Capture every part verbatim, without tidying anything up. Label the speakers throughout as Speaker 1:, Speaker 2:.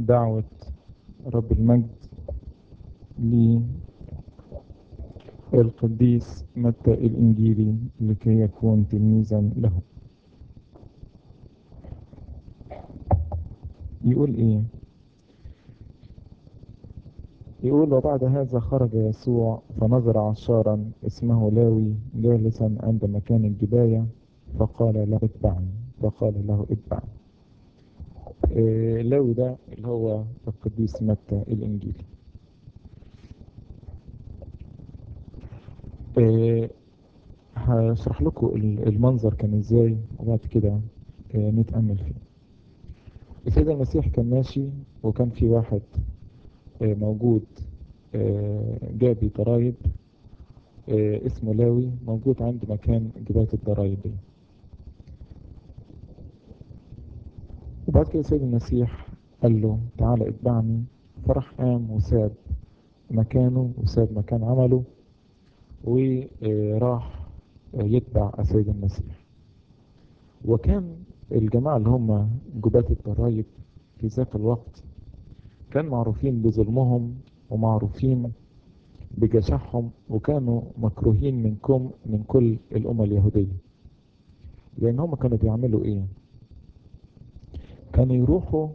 Speaker 1: دعوة رب المجد للقديس متى الإنجيلي لكي يكون تلميذا له. يقول إيه؟ يقول: وبعد هذا خرج يسوع فنظر عشارا اسمه لاوي جالسا عند مكان الجباية فقال له اتبعني فقال له اتبعني. إيه لاوي ده اللي هو القديس متى الإنجيلي. إيه هشرح لكم المنظر كان ازاي وبعد كده إيه نتأمل فيه. السيد المسيح كان ماشي وكان في واحد إيه موجود إيه جابي ضرايب إيه اسمه لاوي موجود عند مكان جباية الضرايب دي. وبعد كده السيد المسيح قال له تعالى اتبعني، فراح قام وساب مكانه وساب مكان عمله وراح يتبع السيد المسيح. وكان الجماعة اللي هم جباة الضرايب في ذاك الوقت كان معروفين بظلمهم ومعروفين بجشعهم، وكانوا مكروهين منكم من كل الأمة اليهودية. لأن هم كانوا بيعملوا إيه؟ كانوا يروحوا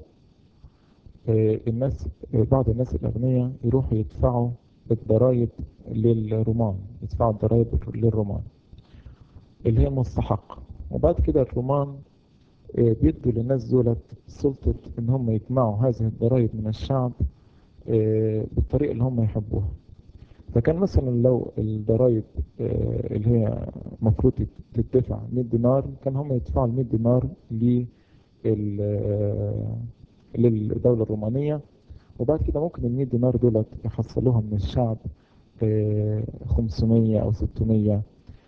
Speaker 1: آه، الناس آه، بعض الناس الأغنياء يروحوا يدفعوا الضرائب للرومان، يدفعوا الضرائب للرومان اللي هي مستحق. وبعد كده الرومان آه، بيدوا للناس دولت سلطة إن هم يجمعوا هذه الضرائب من الشعب آه، بالطريقة اللي هم يحبوها. فكان مثلا لو الضرائب آه، اللي هي المفروض تدفع مية دينار، كان هم يدفعوا ال مية دينار لل- آه، للدولة الرومانية. وبعد كده ممكن ال مية دينار دولت يحصلوها من الشعب آه، خمسمية أو ستمية،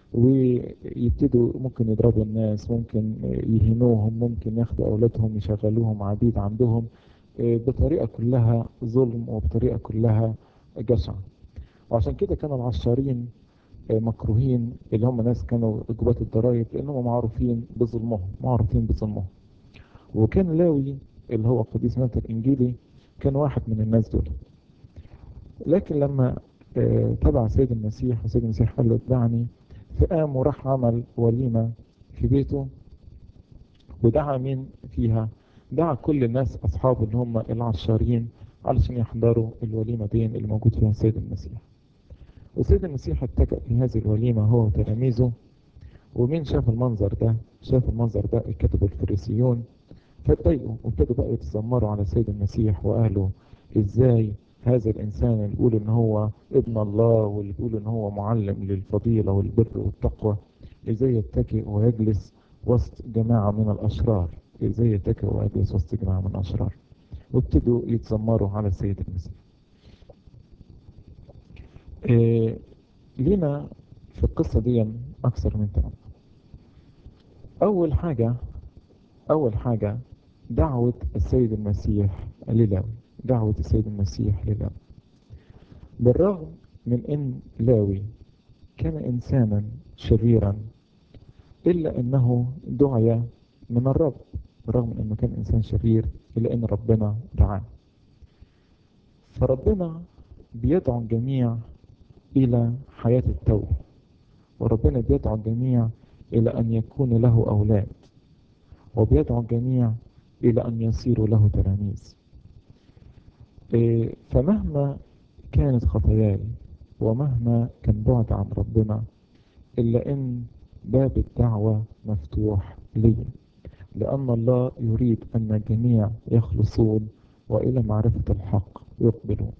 Speaker 1: ويبتدوا ممكن يضربوا الناس، ممكن يهينوهم، ممكن ياخدوا أولادهم يشغلوهم عبيد عندهم آه، بطريقة كلها ظلم وبطريقة كلها جشع. وعشان كده كانوا العشارين آه، مكروهين، اللي هم ناس كانوا جباة الضرائب، لأنهم معروفين بظلمهم معروفين بظلمهم. وكان لاوي اللي هو قديس متى الإنجيلي كان واحد من الناس دول. لكن لما آه، تبع سيد المسيح وسيد المسيح قال له اتبعني، فقام وراح عمل وليمة في بيته. ودعا مين فيها؟ دعا كل الناس أصحابه اللي هم العشارين علشان يحضروا الوليمة دي اللي موجود فيها سيد المسيح. وسيد المسيح اتكأ في هذه الوليمة هو وتلاميذه. ومين شاف المنظر ده؟ شاف المنظر ده الكتب الفريسيون، فاتضايقوا وابتدوا بقى يتذمروا على سيد المسيح وقالوا ازاي هذا الانسان اللي بيقول ان هو ابن الله واللي بيقول ان هو معلم للفضيلة والبر والتقوى، ازاي يتكئ ويجلس وسط جماعة من الاشرار؟ ازاي يتكئ ويجلس وسط جماعة من الاشرار؟ وابتدوا يتذمروا على السيد المسيح. إيه لينا في القصة دي اكثر من تعب. اول حاجة أول حاجة دعوة السيد المسيح للاوي. دعوة السيد المسيح للاوي بالرغم من أن لاوي كان إنسانا شريرا، إلا أنه دعي من الرب. بالرغم من أنه كان إنسان شرير إلا أن ربنا دعاه. فربنا بيدعو الجميع إلى حياة التوبة، وربنا بيدعو الجميع إلى أن يكون له أولاد، وبيدعو الجميع إلى أن يصيروا له تلاميذ. إيه، فمهما كانت خطاياي ومهما كان بعد عن ربنا، إلا إن باب الدعوة مفتوح لي، لأن الله يريد أن الجميع يخلصون وإلى معرفة الحق يقبلون.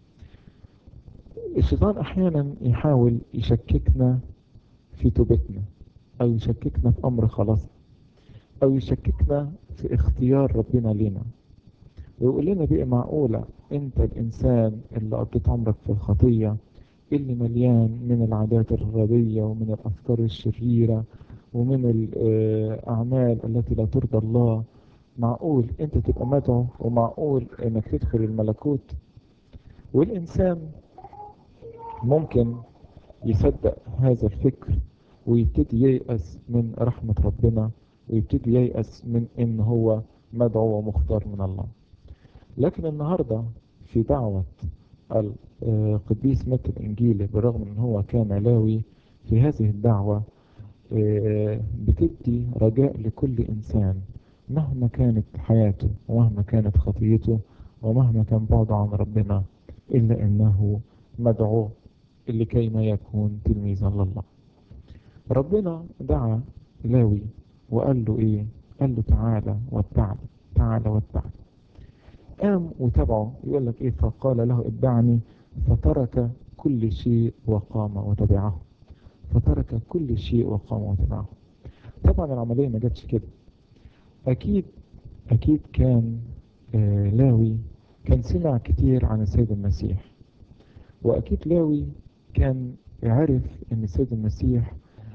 Speaker 1: الشيطان أحيانا يحاول يشككنا في توبتنا، أو يشككنا في أمر خلاصنا، أو يشككنا في اختيار ربنا لنا، ويقول لنا بقى معقولة أنت الإنسان اللي قضيت عمرك في الخطية، اللي مليان من العادات الغبية ومن الأفكار الشريرة ومن الأعمال التي لا ترضى الله، معقول أنت تبقى مدعو ومعقول أنك تدخل الملكوت؟ والإنسان ممكن يصدق هذا الفكر ويبتدي ييأس من رحمة ربنا، ويبتدي ييأس من إن هو مدعو ومختار من الله. لكن النهاردة في دعوة القديس متى الإنجيلي، بالرغم أن هو كان لاوي، في هذه الدعوة آه، بتدي رجاء لكل إنسان مهما كانت حياته ومهما كانت خطيته ومهما كان بعده عن ربنا، إلا أنه مدعو لكي ما يكون تلميذا لله. ربنا دعا لاوي وقال له إيه؟ قال له تعالى واتبعني، تعالى واتبعني. قام وتبعه، يقول لك إيه؟ فقال له اتبعني، فترك كل شيء وقام وتبعه. فترك كل شيء وقام وتبعه. طبعا العملية ما جاتش كده. أكيد أكيد كان آه لاوي كان سمع كتير عن السيد المسيح، وأكيد لاوي كان عارف إن السيد المسيح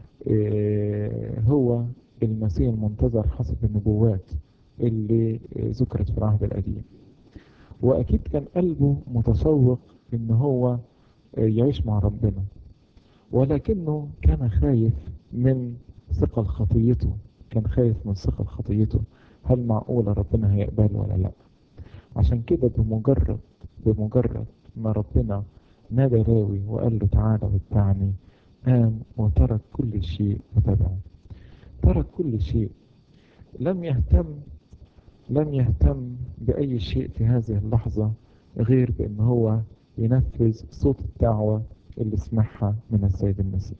Speaker 1: آه هو المسيح المنتظر حسب النبوات اللي آه ذكرت في العهد القديم. وأكيد كان قلبه متشوق إن هو آه يعيش مع ربنا، ولكنه كان خايف من ثقل خطيته. كان خايف من ثقل خطيته، هل معقولة ربنا هيقبله ولا لا؟ عشان كده بمجرد بمجرد ما ربنا نادى لاوي وقال له تعالى واتبعني، قام وترك كل شيء وتبعه. ترك كل شيء، لم يهتم لم يهتم بأي شيء في هذه اللحظة غير بأن هو ينفذ صوت الدعوة اللي سمعها من السيد المسيح.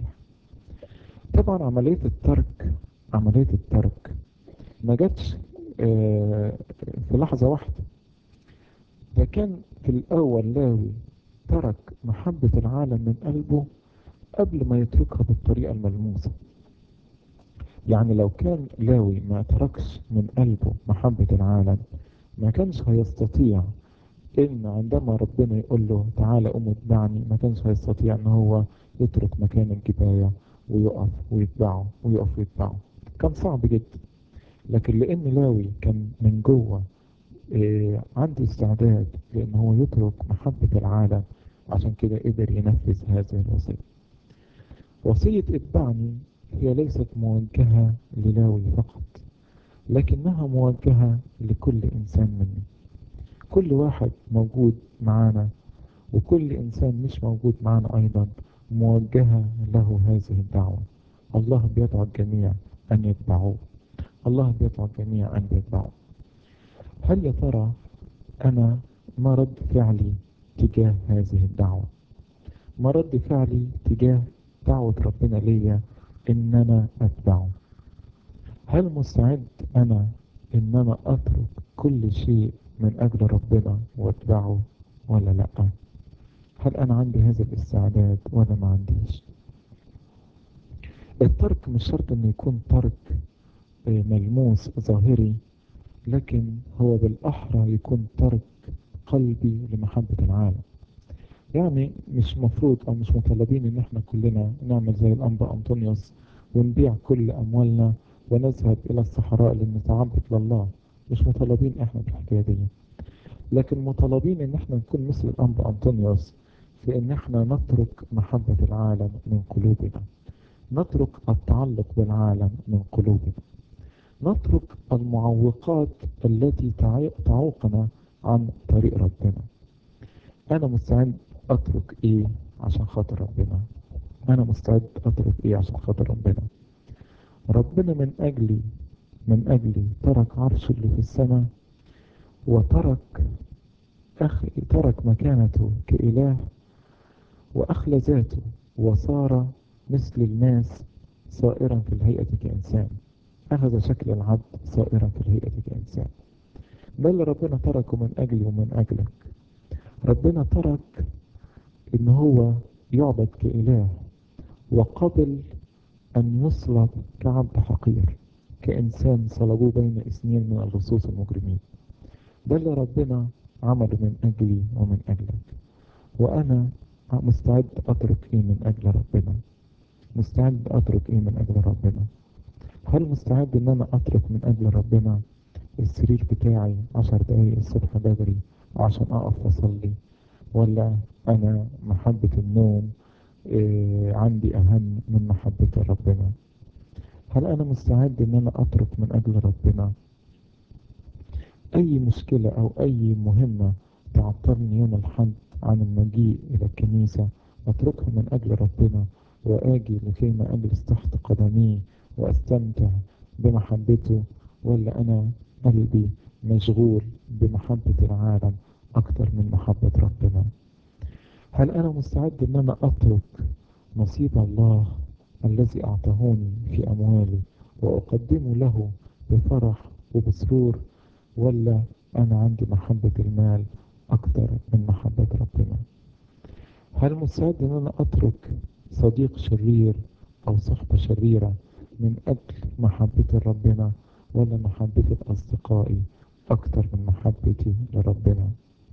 Speaker 1: طبعا عملية الترك عملية الترك ما جاتش آه، في لحظة واحدة. ده كان في الأول لاوي ترك محبة العالم من قلبه قبل ما يتركها بالطريقة الملموسة. يعني لو كان لاوي ما تركش من قلبه محبة العالم، ما كانش هيستطيع إن عندما ربنا يقول له تعالى قوم اتبعني، ما كانش هيستطيع إن هو يترك مكان الجباية ويقف ويتبعه ويقف ويتبعه. كان صعب جدا. لكن لأن لاوي كان من جوه إيه عنده استعداد لأن هو يترك محبة العالم، عشان كده قدر ينفذ هذه الوصية. وصية اتبعني هي ليست موجهة للاوي فقط، لكنها موجهة لكل إنسان مني. كل واحد موجود معانا وكل إنسان مش موجود معانا أيضا موجهة له هذه الدعوة. الله بيدعو الجميع أن يتبعوه. الله بيدعو الجميع أن يتبعوه. هل يا ترى أنا ما رد فعلي تجاه هذه الدعوة؟ ما رد فعلي تجاه دعوة ربنا ليا إن أنا أتبعه؟ هل مستعد أنا إن أنا أترك كل شيء من أجل ربنا وأتبعه ولا لأ؟ هل أنا عندي هذا الاستعداد ولا ما عنديش؟ الترك مش شرط إنه يكون ترك آه، ملموس ظاهري، لكن هو بالأحرى يكون ترك قلبي لمحبة العالم. يعني مش مفروض أو مش مطالبين إن احنا كلنا نعمل زي الأنبا أنطونيوس ونبيع كل أموالنا ونذهب إلى الصحراء لنتعبد لله. مش مطالبين احنا بالحكاية دي، لكن مطالبين إن احنا نكون مثل الأنبا أنطونيوس في إن احنا نترك محبة العالم من قلوبنا، نترك التعلق بالعالم من قلوبنا، نترك المعوقات التي تعي- تعوقنا عن طريق ربنا. أنا مستعد أترك إيه عشان خاطر ربنا؟ أنا مستعد أترك إيه عشان خاطر ربنا؟ ربنا من أجلي من أجلي ترك عرشه اللي في السماء، وترك أخ... ترك مكانته كإله، وأخلى ذاته وصار مثل الناس صائرا في الهيئة كإنسان. أخذ شكل العبد صائرا في الهيئة كإنسان. ده اللي ربنا تركه من أجلي ومن أجلك. ربنا ترك إن هو يعبد كإله، وقبل أن يصلب كعبد حقير، كإنسان صلبوه بين اثنين من اللصوص المجرمين. ده اللي ربنا عمله من أجلي ومن أجلك. وأنا مستعد أترك إيه من أجل ربنا؟ مستعد أترك إيه من أجل ربنا؟ هل مستعد إن أنا أترك من أجل ربنا السرير بتاعي عشر دقايق الصبح بدري عشان أقف أصلي؟ ولا أنا محبة النوم إيه عندي أهم من محبة ربنا؟ هل أنا مستعد إن أنا أترك من أجل ربنا أي مشكلة أو أي مهمة تعطلني يوم الحد عن المجيء إلى الكنيسة أتركها من أجل ربنا وآجي لكيما أجلس تحت قدميه وأستمتع بمحبته، ولا أنا قلبي مشغول بمحبة العالم أكتر من محبة ربنا؟ هل أنا مستعد إن أنا أترك نصيب الله الذي أعطاني في أموالي وأقدمه له بفرح وبسرور، ولا أنا عندي محبة المال أكتر من محبة ربنا؟ هل مستعد إن أنا أترك صديق شرير أو صحبة شريرة من أجل محبة ربنا، ولا محبة أصدقائي أكتر من محبتي لربنا؟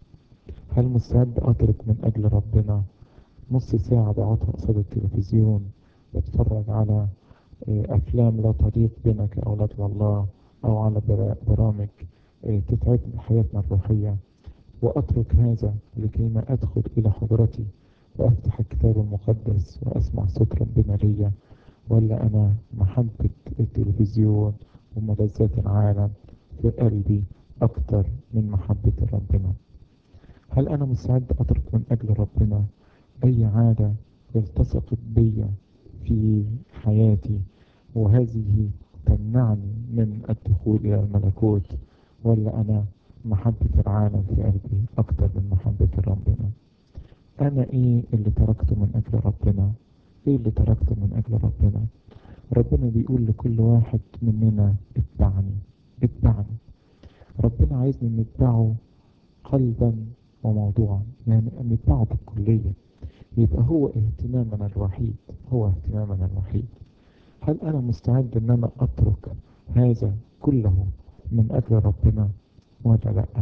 Speaker 1: هل مستعد أترك من أجل ربنا نص ساعة بقعدها قصاد التلفزيون بتفرج على آه، أفلام لا تليق بنا كأولاد الله، أو على برا- برامج آه، تتعب حياتنا الروحية، وأترك هذا لكيما أدخل إلى حضرتي وأفتح الكتاب المقدس وأسمع صوت ربنا ليا؟ ولا أنا محبة التلفزيون وملذات العالم في قلبي أكتر من محبة ربنا؟ هل أنا مستعد أترك من أجل ربنا أي عادة التصقت بي في حياتي وهذه تمنعني من الدخول إلى الملكوت؟ ولا أنا محبة العالم في قلبي أكتر من محبة ربنا؟ أنا إيه اللي تركته من أجل ربنا؟ إيه اللي تركته من أجل ربنا؟ ربنا بيقول لكل واحد مننا اتبعني، اتبعني. ربنا عايزني نتبعه قلبا وموضوعا، يعني نتبعه بالكلية، يبقى هو اهتمامنا الوحيد، هو اهتمامنا الوحيد. هل أنا مستعد إن أنا أترك هذا كله من أجل ربنا ولا لأ؟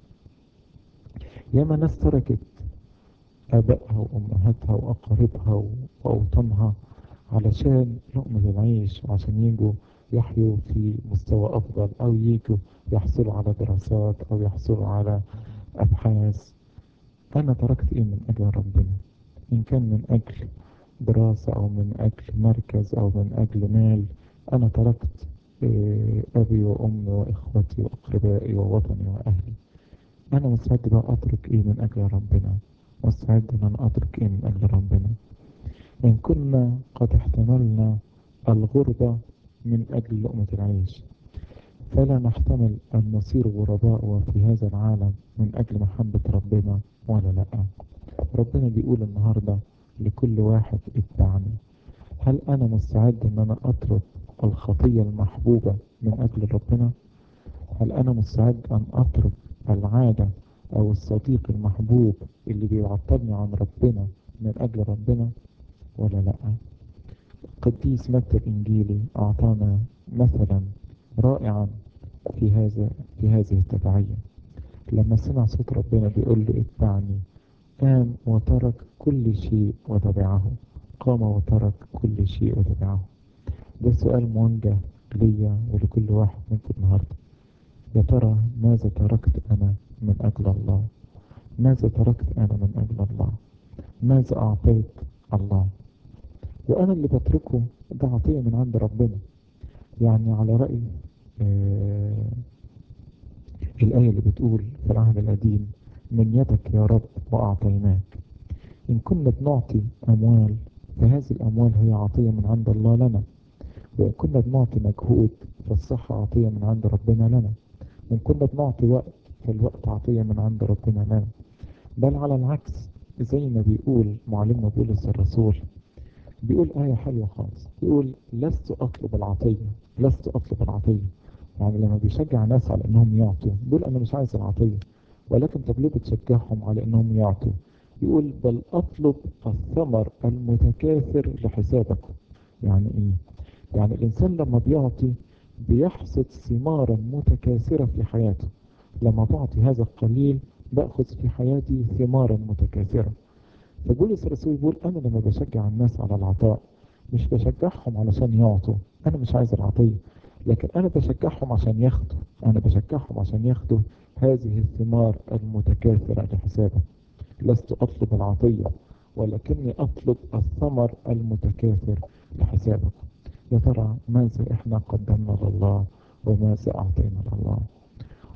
Speaker 1: ياما ناس تركت آبائها وأمهاتها وأقاربها وأوطانها علشان لقمة العيش، وعشان يجوا يحيوا في مستوى أفضل، أو يجوا يحصلوا على دراسات أو يحصلوا على أبحاث. أنا تركت إيه من أجل ربنا؟ إن كان من أجل دراسة أو من أجل مركز أو من أجل مال، أنا تركت آه، أبي وأمي وإخوتي وأقربائي ووطني وأهلي. أنا مستعد بقى أترك إيه من أجل ربنا؟ مستعد إن أنا أترك إيه من أجل ربنا؟ إن كنا قد احتملنا الغربة من أجل لقمة العيش، فلا نحتمل أن نصير غرباء في هذا العالم من أجل محبة ربنا ولا لأ؟ ربنا بيقول النهاردة لكل واحد اتبعني. هل أنا مستعد إن أنا أترك الخطية المحبوبة من أجل ربنا؟ هل أنا مستعد أن أترك العادة أو الصديق المحبوب اللي بيعطلني عن ربنا من أجل ربنا ولا لأ؟ قديس متى الإنجيلي أعطانا مثلا رائعا في هذا في هذه التبعية. لما سمع صوت ربنا بيقول له اتبعني، قام وترك كل شيء وتبعه. قام وترك كل شيء وتبعه. ده سؤال موجه ليا ولكل واحد منكم النهاردة. يا ترى ماذا تركت أنا من أجل الله؟ ماذا تركت أنا من أجل الله؟ ماذا أعطيت الله؟ وأنا اللي بتركه ده عطية من عند ربنا. يعني على رأي آه الآية اللي بتقول في العهد القديم: من يدك يا رب وأعطيناك. إن كنا بنعطي أموال فهذه الأموال هي عطية من عند الله لنا، وإن كنا بنعطي مجهود فالصحة عطية من عند ربنا لنا، وإن كنا بنعطي وقت فالوقت عطية من عند ربنا لنا. بل على العكس، زي ما بيقول معلمنا بولس الرسول، بيقول آية حلوة خالص، بيقول: لست أطلب العطية، لست أطلب العطية. يعني لما بيشجع الناس على إنهم يعطوا بيقول أنا مش عايز العطية، ولكن طب ليه بتشجعهم على إنهم يعطوا؟ يقول: بل أطلب الثمر المتكاثر لحسابكم. يعني إيه؟ يعني الإنسان لما بيعطي بيحصد ثمارا متكاثرة في حياته. لما بعطي هذا القليل بأخذ في حياتي ثمارا متكاثرة. فبولس الرسول بيقول: أنا لما بشجع الناس على العطاء مش بشجعهم علشان يعطوا، أنا مش عايز العطية، لكن أنا بشجعهم عشان ياخدوا، أنا بشجعهم عشان ياخدوا هذه الثمار المتكاثرة لحسابه. لست أطلب العطية ولكني أطلب الثمر المتكاثر لحسابه. يا ترى ماذا إحنا قدمنا لله وماذا أعطينا لله؟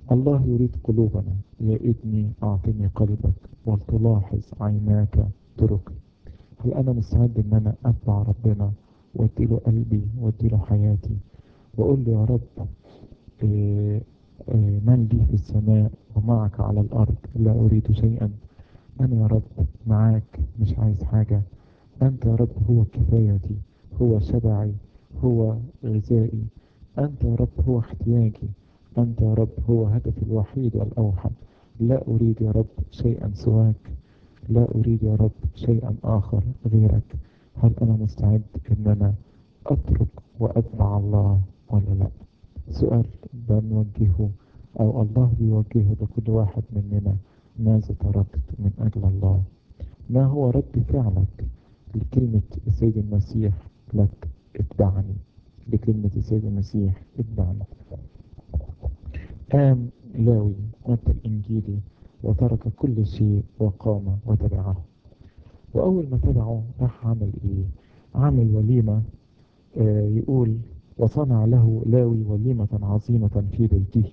Speaker 1: الله يريد قلوبنا. يا ابني أعطني قلبك ولتلاحظ عيناك طرقي. هل أنا مستعد إن أنا أتبع ربنا وأديله قلبي وأديله حياتي وأقول له يا رب، إيه إيه من لي في السماء ومعك على الأرض لا أريد شيئا. أنا يا رب معاك مش عايز حاجة. أنت يا رب هو كفايتي، هو شبعي، هو غذائي. أنت يا رب هو احتياجي. أنت يا رب هو هدفي الوحيد والأوحد. لا أريد يا رب شيئا سواك. لا أريد يا رب شيئا آخر غيرك. هل أنا مستعد إن أنا أترك وأتبع الله ولا لا؟ سؤال بنوجهه أو الله بيوجهه لكل واحد مننا. ماذا تركت من أجل الله؟ ما هو رد فعلك لكلمة السيد المسيح لك اتبعني؟ لكلمة السيد المسيح اتبعني. قام لاوي متى الإنجيلي وترك كل شيء وقام وتبعه. وأول ما تبعه راح عمل إيه؟ عمل وليمة. آه يقول وصنع له لاوي وليمة عظيمة في بيته،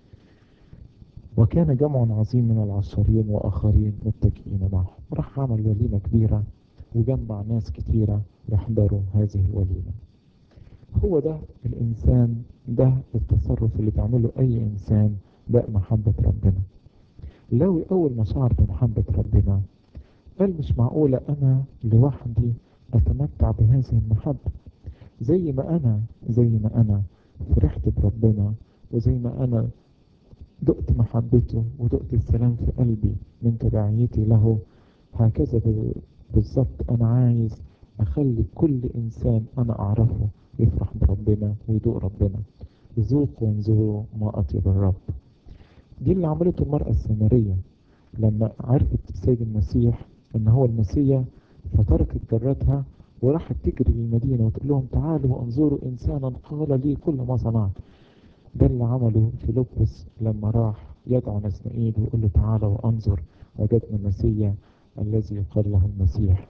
Speaker 1: وكان جمع عظيم من العشارين وآخرين متكئين معه. راح عمل وليمة كبيرة وجمع ناس كتيرة يحضروا هذه الوليمة. هو ده الإنسان، ده التصرف اللي بيعمله أي إنسان ده محبة ربنا. لو أول ما شعر بمحبة ربنا قال مش معقولة أنا لوحدي أتمتع بهذه المحبة. زي ما أنا زي ما أنا فرحت بربنا، وزي ما أنا دقت محبته ودقت السلام في قلبي من تبعيتي له، هكذا ب- بالظبط أنا عايز أخلي كل إنسان أنا أعرفه يفرح بربنا ويدوق ربنا. ذوقوا وانظروا ما أطيب الرب. دي اللي عملته المرأة السامرية لما عرفت السيد المسيح إن هو المسيح، فتركت جرتها وراحت تجري للمدينة وتقول لهم تعالوا وانظروا إنسانا قال لي كل ما صنعت. ده اللي عمله فيلبس لما راح يدعو نسنائيل ويقول له تعالى وانظر وجدنا المسيح الذي يقال له المسيح.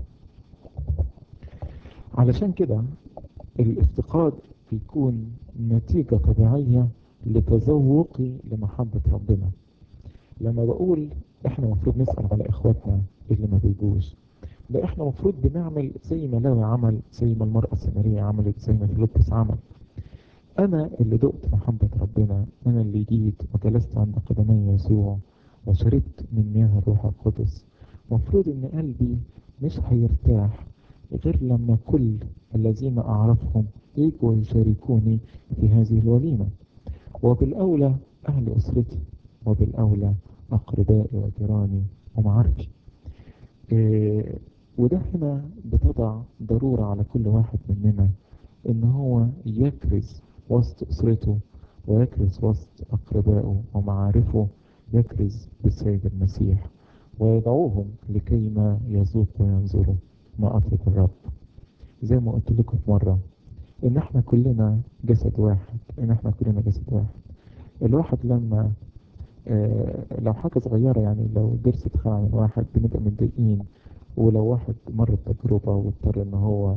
Speaker 1: علشان كده الافتقاد بيكون نتيجة طبيعية لتذوقي لمحبة ربنا. لما بقول احنا المفروض نسأل على اخواتنا اللي ما بيجوش، ده احنا المفروض بنعمل زي ما لاوي عمل، زي ما المرأة السامرية عملت، زي ما فيلبس عمل. أنا اللي دقت محبة ربنا، أنا اللي جيت وجلست عند قدمي يسوع وشربت من مياه الروح القدس. مفروض إن قلبي مش هيرتاح غير لما كل الذين أعرفهم يجوا يشاركوني في هذه الوليمة، وبالأولى أهل أسرتي، وبالأولى أقربائي وجيراني ومعارفي. إيه وده هنا بتضع ضرورة على كل واحد مننا إن هو يكرز وسط أسرته ويكرز وسط أقربائه ومعارفه، يكرز بالسيد المسيح ويدعوهم لكي ما يذوقوا وينظروا ما أطلب الرب. زي ما قلت لكم في مرة إن إحنا كلنا جسد واحد، إن إحنا كلنا جسد واحد. الواحد لما آه لو حاجة صغيرة، يعني لو ضرس اتخلع من واحد بنبقى متضايقين، ولو واحد مر بتجربة واضطر إن هو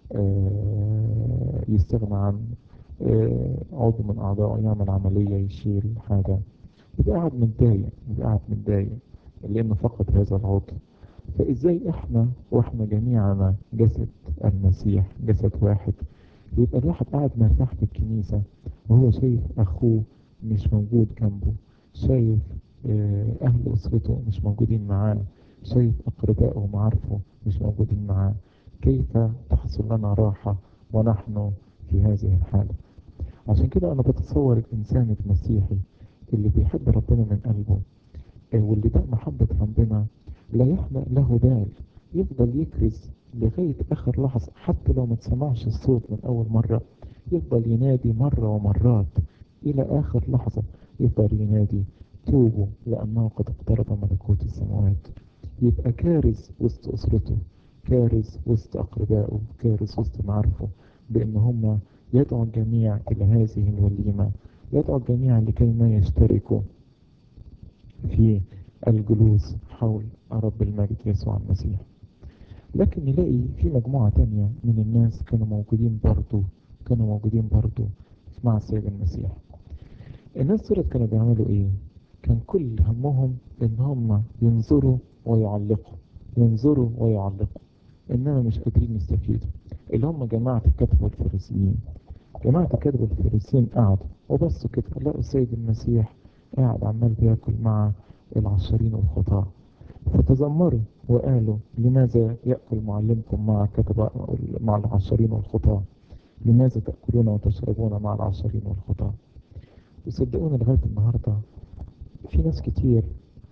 Speaker 1: آه يستغنى عن آه عضو من أعضائه، يعمل عملية يشيل حاجة، يبقى قاعد متضايق، يبقى قاعد متضايق لأنه فقد هذا العضو. فإزاي إحنا وإحنا جميعنا جسد المسيح، جسد واحد، يبقى الواحد قاعد مرتاح في الكنيسة وهو شايف أخوه مش موجود جنبه، شايف آه، أهل أسرته مش موجودين معاه، شايف أقربائه ومعارفه مش موجودين معاه. كيف تحصل لنا راحة ونحن في هذه الحالة؟ عشان كده أنا بتصور الإنسان المسيحي اللي بيحب ربنا من قلبه، آه، واللي ده محبة ربنا، لا يحمق له بال، يفضل يكرز لغاية آخر لحظة. حتى لو ما تسمعش الصوت من أول مرة يفضل ينادي مرة ومرات إلى آخر لحظة. يفضل ينادي توبوا لأنه قد اقترب ملكوت السماوات. يبقى كارز وسط أسرته، كارز وسط أقربائه، كارز وسط معارفه، بأن هم يدعو الجميع إلى هذه الوليمة، يدعو الجميع لكي ما يشتركوا في الجلوس حول رب المجد يسوع المسيح. لكن نلاقي في مجموعة تانية من الناس كانوا موجودين برضو، كانوا موجودين برضو مع السيد المسيح. الناس دول كانوا بيعملوا ايه؟ كان كل همهم ان هم ينظروا ويعلقوا، ينظروا ويعلقوا، انما مش قادرين يستفيدوا. اللي هم جماعة الكتبة والفريسيين. جماعة الكتبة والفريسيين قعدوا وبصوا كده لقوا السيد المسيح قاعد عمال بياكل مع العشرين والخطاة، فتذمروا وقالوا لماذا يأكل معلمكم مع الكتبة مع العشرين والخطاة؟ لماذا تأكلون وتشربون مع العشرين والخطاة؟ وصدقوني لغاية النهاردة في ناس كتير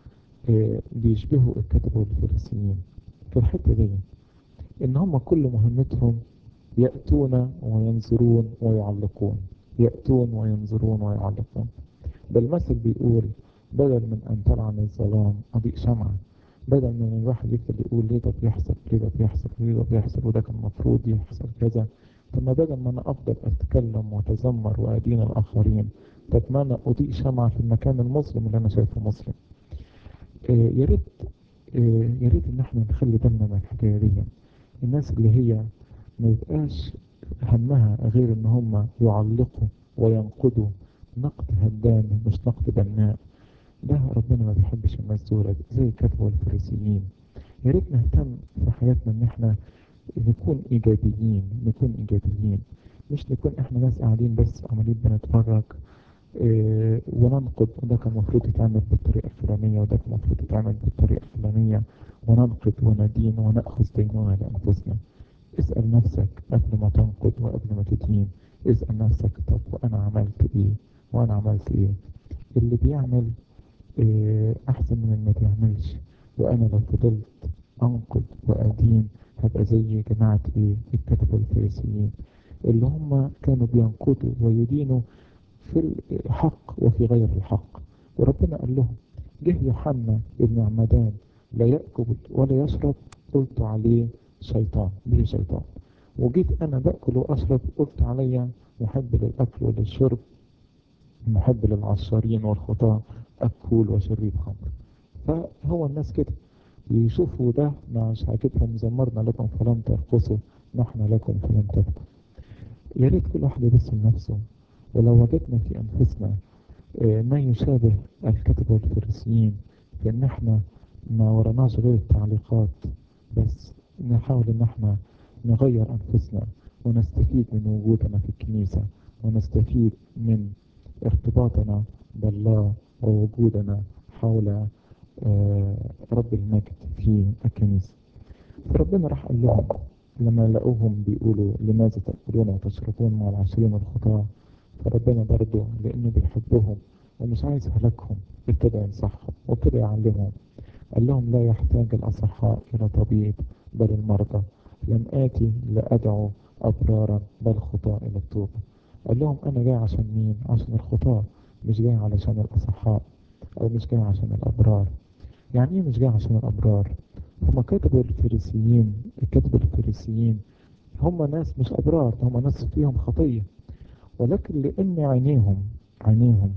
Speaker 1: آه، بيشبهوا الكتبة والفريسيين في الحتة دي، إن هم كل مهمتهم يأتون وينظرون ويعلقون، يأتون وينظرون ويعلقون. ده المثل بيقول بدل من أن تلعن الظلام أضيء شمعة، بدل من الواحد يفضل يقول ليه ده بيحصل ليه ده بيحصل ليه ده بيحصل وده كان المفروض يحصل كذا، طب ما بدل ما أنا أفضل أتكلم وأتذمر وأدين الآخرين، طب ما أنا أضيء شمعة في المكان المظلم اللي أنا شايفه مسلم. آه يا ريت، آه يا ريت إن احنا نخلي بالنا من الحكاية دي. الناس اللي هي ما يبقاش همها غير ان هم يعلقوا وينقدوا نقد هدام مش نقد بناء، ده ربنا ما بيحبش الناس دول زي الكتبة والفريسيين. يا ريت نهتم في حياتنا ان احنا نكون ايجابيين، نكون ايجابيين، مش نكون احنا ناس قاعدين بس عمالين بنتفرج اه وننقد، وده كان المفروض يتعمل بالطريقة الفلانية وده كان المفروض يتعمل بالطريقة الفلانية، وننقد وندين ونأخذ ديننا لأنفسنا. اسأل نفسك قبل ما تنقد وقبل ما تدين. اسأل نفسك طب وأنا عملت إيه وأنا عملت إيه. اللي بيعمل إيه أحسن من اللي ما بيعملش. وأنا لو فضلت أنقد وأدين هبقى زي جماعة إيه الكتبة الفريسيين اللي هم كانوا بينقدوا ويدينوا في الحق وفي غير الحق. وربنا قال لهم جه يوحنا ابن عمدان لا يأكل ولا يشرب قلت عليه شيطان، به شيطان. وجيت أنا بأكل وأشرب قلت عليا محب للأكل وللشرب، محب للعشارين والخطاة، أكل وشريب خمر. فهو الناس كده يشوفوا ده مش عاجبهم، زمرنا لكم فلم ترقصوا، نحن لكم فلم تبكوا. يا ريت كل واحد يبص لنفسه، ولو وجدنا في أنفسنا آه، ما يشابه الكتبة والفريسيين في إن إحنا ما وراناش غير التعليقات بس، نحاول إن إحنا نغير أنفسنا ونستفيد من وجودنا في الكنيسة، ونستفيد من ارتباطنا بالله ووجودنا حول آه، رب المجد في الكنيسة. فربنا راح قال لهم لما لقوهم بيقولوا لماذا تأكلون وتشربون مع العشرين الخطاة، فربنا برضو لأنه بيحبهم ومش عايز هلاكهم ابتدى ينصحهم وابتدى يعلمهم. قال لهم لا يحتاج الأصحاء إلى طبيب بل المرضى، لم آتي لأدعو أبرارا بل خطاة إلى التوبة. قال لهم أنا جاي عشان مين؟ عشان الخطاة، مش جاي علشان الأصحاء أو مش جاي عشان الأبرار. يعني ايه مش جاي عشان الأبرار؟ هما كتبوا الفريسيين، كتبوا الفريسيين هم ناس مش أبرار، هم ناس فيهم خطية، ولكن لأن عينيهم عينيهم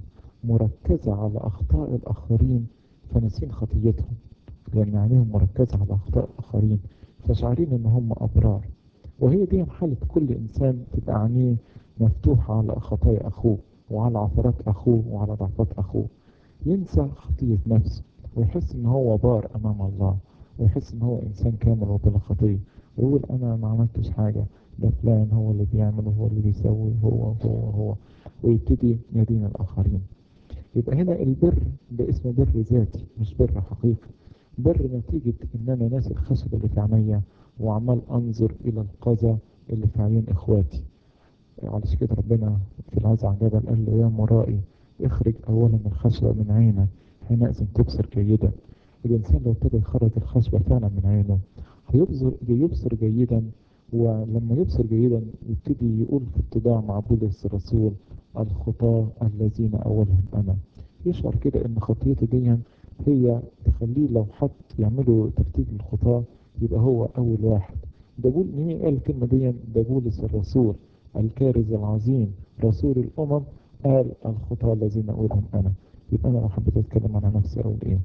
Speaker 1: مركزة على أخطاء الآخرين فناسين خطيتهم. لأن عينيهم مركزة على أخطاء الآخرين فشعرين إن هم أبرار. وهي دي حالة كل إنسان تبقى عينيه مفتوحة على خطايا أخوه وعلى عثرات أخوه وعلى ضعفات أخوه، ينسى خطية نفسه ويحس إن هو بار أمام الله، ويحس إن هو إنسان كامل وبلا خطية، ويقول أنا ما عملتش حاجة، ده فلان هو اللي بيعمل وهو اللي بيسوي هو هو هو، ويبتدي يدين الآخرين. يبقى هنا البر ده اسمه بر ذاتي مش بر حقيقي. بر نتيجة إن أنا ناسي الخشب اللي في عينيا وعمال أنظر إلى القذى اللي في عيون إخواتي. علشان كده ربنا في العزة على الجبل قال له يا مرائي اخرج أولا الخشبة من عينك حينئذ تبصر جيدا. الإنسان لو ابتدى يخرج الخشبة فعلا من عينه هيبصر يبصر جيدا. ولما يبصر جيدا يبتدي يقول في اتباع مع بولس الرسول الخطاة الذين أولهم أنا. يشعر كده إن خطيته دي هي تخليه لو حط يعملوا ترتيب الخطاة يبقى هو أول واحد. ده بول مين قال الكلمة دي؟ ده بولس الرسول الكارز العظيم رسول الأمم قال الخطاة الذين أولهم أنا. يبقى أنا لو حبيت أتكلم عن نفسي أقول إيه؟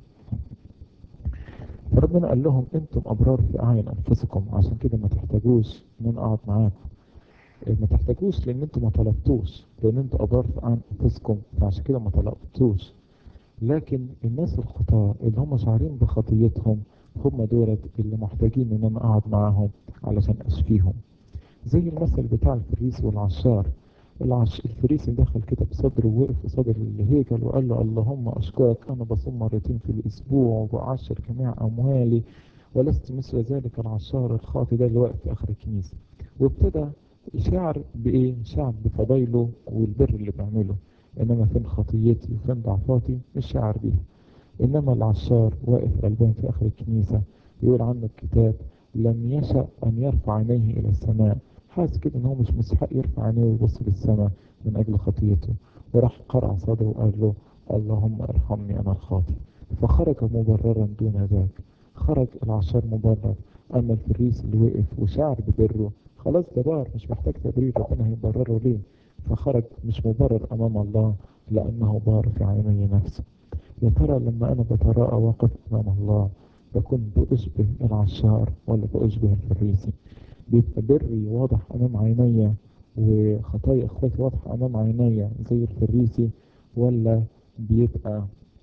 Speaker 1: فربنا قال لهم أنتم أبرار في أعين أنفسكم عشان كده ما تحتاجوش إن أنا أقعد معاكم. ما تحتاجوش لان انتوا ما طلبتوش، لان انتوا ابار عن انفسكم فعشان كده ما طلبتوش. لكن الناس الخطاة اللي هم شعرين بخطيتهم هم دولت اللي محتاجين ان انا اقعد معاهم علشان اشفيهم. زي المثل بتاع الفريسي والعشار. العش... الفريسي دخل كده بصدره ووقف قصاد الهيكل وقال له اللهم أشكرك، أنا بصوم مرتين في الأسبوع وبعشر جميع أموالي، ولست مثل ذلك العشار الخاطئ ده اللي واقف في آخر الكنيسة. وابتدى شعر بإيه؟ شعر بفضايله والبر اللي بيعمله، إنما فين خطيتي وفين ضعفاتي مش شاعر بيها. إنما العشار واقف غلبان في آخر الكنيسة، يقول عنه الكتاب لم يشأ أن يرفع عينيه إلى السماء، حاسس كده إن هو مش مستحق يرفع عينيه ويبص للسماء من أجل خطيته، وراح قرع صدره وقال له اللهم ارحمني أنا الخاطئ، فخرج مبررا دون ذاك. خرج العشار مبرر، أما الفريس اللي وقف وشعر ببره خلاص ده بار مش محتاج تبرير، ربنا هيبرره ليه؟ فخرج مش مبرر أمام الله لأنه بار في عيني نفسه. يا ترى لما أنا بتراءى واقف أمام الله بكون بأشبه العشار ولا بأشبه الفريسي؟ بيبقى بري واضح أمام عينيا وخطايا إخواتي واضحة أمام عينيا زي الفريسي، ولا بيبقى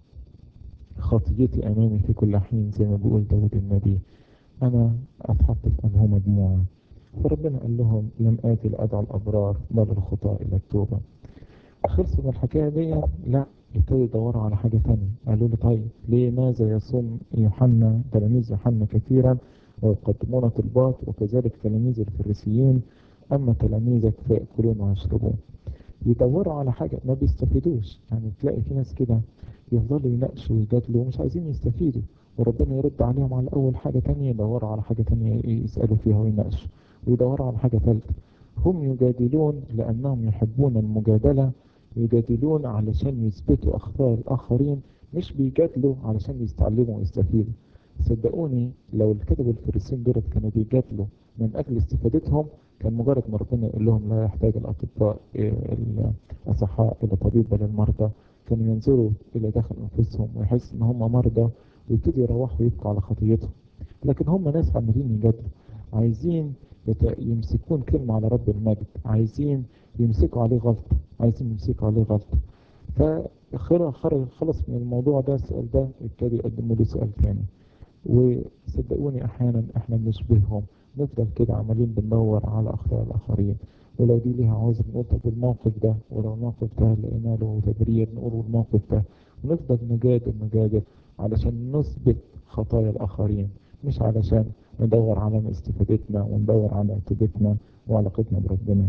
Speaker 1: خطيتي أمامي في كل حين زي ما بيقول داود النبي؟ أنا أتحط في أنه مجموعة. فربنا قال لهم لم آتي لأدعو الأبرار بل الخطاة إلى التوبة. خلصوا من الحكاية دي؟ لا، ابتدوا يدوروا على حاجة تانية. قالوا له طيب ليه ماذا يصوم يوحنا تلاميذ يوحنا كثيرا ويقدمون طلبات وكذلك تلاميذ الفريسيين، أما تلاميذك فيأكلون ويشربون؟ يدوروا على حاجة ما بيستفيدوش. يعني تلاقي في ناس كده يفضلوا يناقشوا ويجادلوا ومش عايزين يستفيدوا، وربنا يرد عليهم على أول حاجة تانية يدوروا على حاجة تانية يسألوا فيها ويناقشوا ويدوروا على حاجة ثالثة. هم يجادلون لأنهم يحبون المجادلة، يجادلون علشان يثبتوا أخطاء الآخرين، مش بيجادلوا علشان يستعلموا ويستفيدوا. صدقوني لو الكتب الفريسيين دول كانوا بيجادلوا من أجل استفادتهم كان مجرد ما ربنا يقول لهم لا يحتاج الأطباء إيه، الأصحاء إلى طبيب بل المرضى، كانوا ينظروا إلى داخل أنفسهم ويحس إن هم مرضى ويبتدوا يروحوا يبكوا على خطيتهم. لكن هم ناس عمالين يجادلوا، عايزين يت- يمسكون كلمة على رب المجد، عايزين يمسكوا عليه غلطة، عايزين يمسكوا عليه غلطة. فخرج خرج خلص من الموضوع ده السؤال ده ابتدوا يقدموا له سؤال تاني. وصدقوني احيانا احنا بنشبههم، نفضل كده عمالين بندور على اخطاء الاخرين، ولو دي ليها عذر نقول طب الموقف ده، ولو الموقف ده لقينا له تبرير نقول الموقف ده، ونفضل نجادل نجادل علشان نثبت خطايا الاخرين، مش علشان ندور على استفادتنا وندور على توبتنا وعلاقتنا بربنا.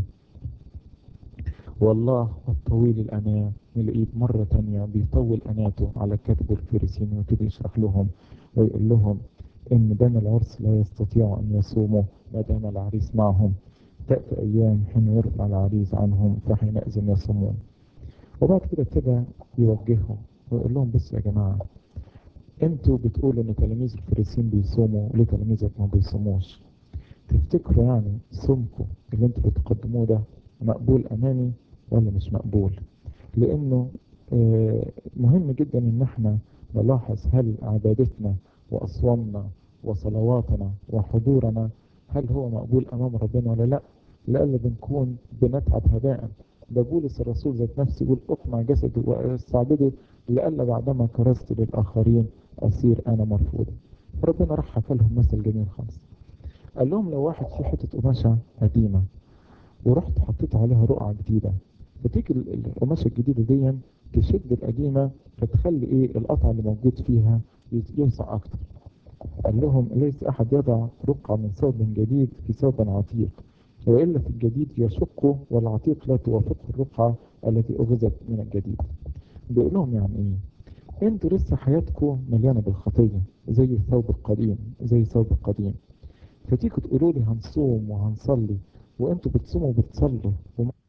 Speaker 1: والله الطويل الأناة نلاقيه مرة تانية بيطول أناته على كتب الفريسين ويبتدي يشرح لهم ويقول لهم إن بني العرس لا يستطيعوا أن يصوموا ما دام العريس معهم، تأتي أيام حين يرفع العريس عنهم فحينئذ يصومون. وبعد كده ابتدى يوجههم ويقول لهم بصوا يا جماعة، انتوا بتقولوا ان تلاميذ الفريسين بيصوموا وليه تلاميذك ما بيصوموش؟ تفتكروا يعني صومكم اللي انتوا بتقدموه ده مقبول امامي ولا مش مقبول؟ لانه آه، مهم جدا ان احنا نلاحظ هل عبادتنا واصوامنا وصلواتنا وحضورنا هل هو مقبول امام ربنا ولا لا؟ لألا بنكون بنتعب هباء. ده بولس الرسول ذات نفسه يقول اقمع جسدي واستعبده لألا بعدما كرست للآخرين أصير أنا مرفوضا. فربنا راح حكى لهم مثل جميل خالص. قال لهم لو واحد في حتة قماشة قديمة ورحت حطيت عليها رقعة جديدة، فتيجي ال- القماشة الجديدة دي تشد القديمة فتخلي ايه القطع اللي موجود فيها يت- يوسع اكتر. قال لهم ليس احد يضع رقعة من ثوب جديد في ثوب عتيق، وإلا في الجديد يشق والعتيق لا توافقه الرقعة التي أخذت من الجديد. بيقول لهم يعني ايه؟ انتوا لسه حياتكم مليانة بالخطية زي الثوب القديم، زي الثوب القديم، فتيجوا تقولوا لي هنصوم وهنصلي وانتوا بتصوموا وبتصلوا